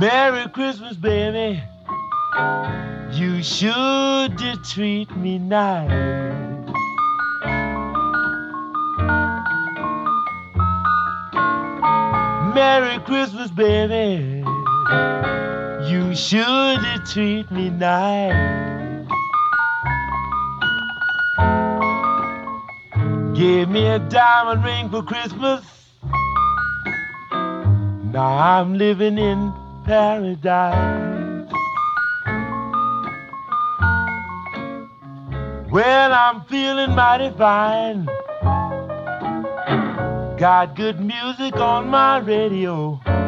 Merry Christmas, baby. You sure did treat me nice. Merry Christmas, baby. You sure did treat me nice. Gave me a diamond ring for Christmas. Now I'm living in paradise. Well, I'm feeling mighty fine. Got good music on my radio.